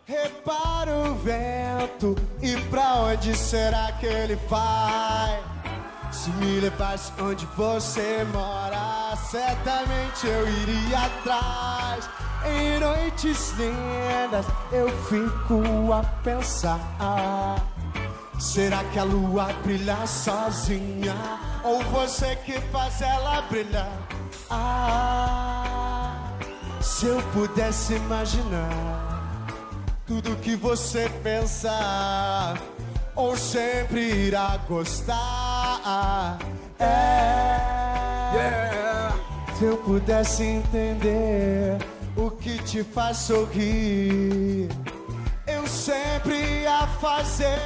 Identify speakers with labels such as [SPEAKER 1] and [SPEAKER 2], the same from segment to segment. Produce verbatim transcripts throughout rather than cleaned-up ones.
[SPEAKER 1] Repara o vento e pra onde será que ele vai? Se me levasse onde você mora, certamente eu iria atrás. Em noites lindas eu fico a pensar: será que a lua brilha sozinha ou você que faz ela brilhar? Ah, se eu pudesse imaginar tudo que você pensa ou sempre irá gostar. É, yeah. Se eu pudesse entender o que te faz sorrir, eu sempre ia fazer.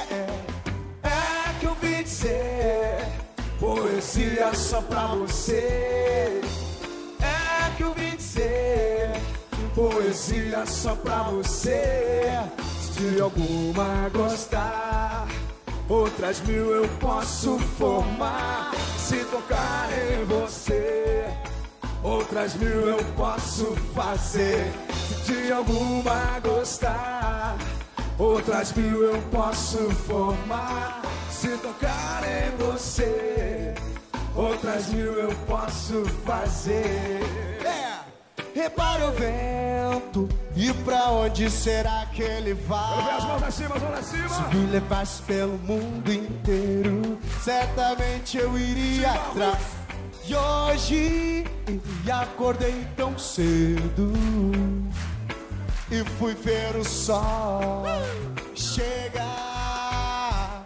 [SPEAKER 1] É que eu vim dizer poesia só pra você. É que eu vim dizer poesia só pra você. Se de alguma gostar, outras mil eu posso formar. Se tocar em você, outras mil eu posso fazer. Se de alguma gostar, outras mil eu posso formar. Se tocar em você, outras mil eu posso fazer. É. Repara o vento e pra onde será que ele vai?
[SPEAKER 2] Quero ver as mãos lá cima, as mãos lá cima.
[SPEAKER 1] Se me levasse pelo mundo inteiro, certamente eu iria atrás. E hoje acordei tão cedo e fui ver o sol chegar.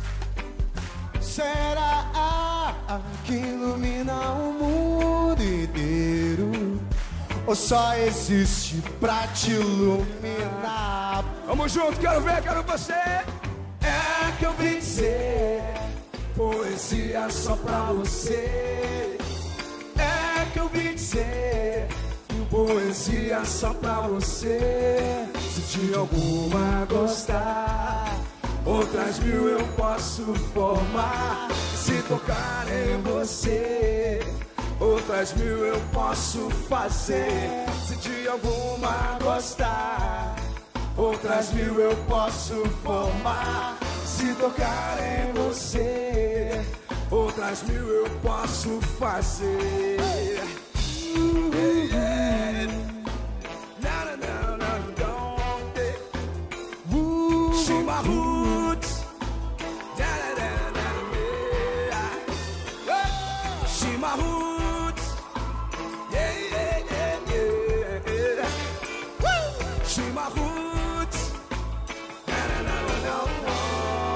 [SPEAKER 1] Será que ilumina o mundo inteiro ou só existe pra te iluminar?
[SPEAKER 2] Vamos junto, quero ver, quero você.
[SPEAKER 1] É que eu vim dizer poesia só pra você. É que eu vim dizer poesia só pra você. Se de alguma gostar, outras mil eu posso formar. Se tocar em você, outras mil eu posso fazer. Se de alguma gostar, outras mil eu posso formar. Se tocar em você, outras mil eu posso fazer. Yeah, yeah. No, no, no, no, don't it. See my roots. Da, da, da, da, yeah. See my roots. Yeah, yeah, yeah, yeah. Woo. See my roots. Da, da, da, da, da, da.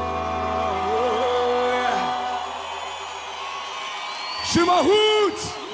[SPEAKER 2] See my roots.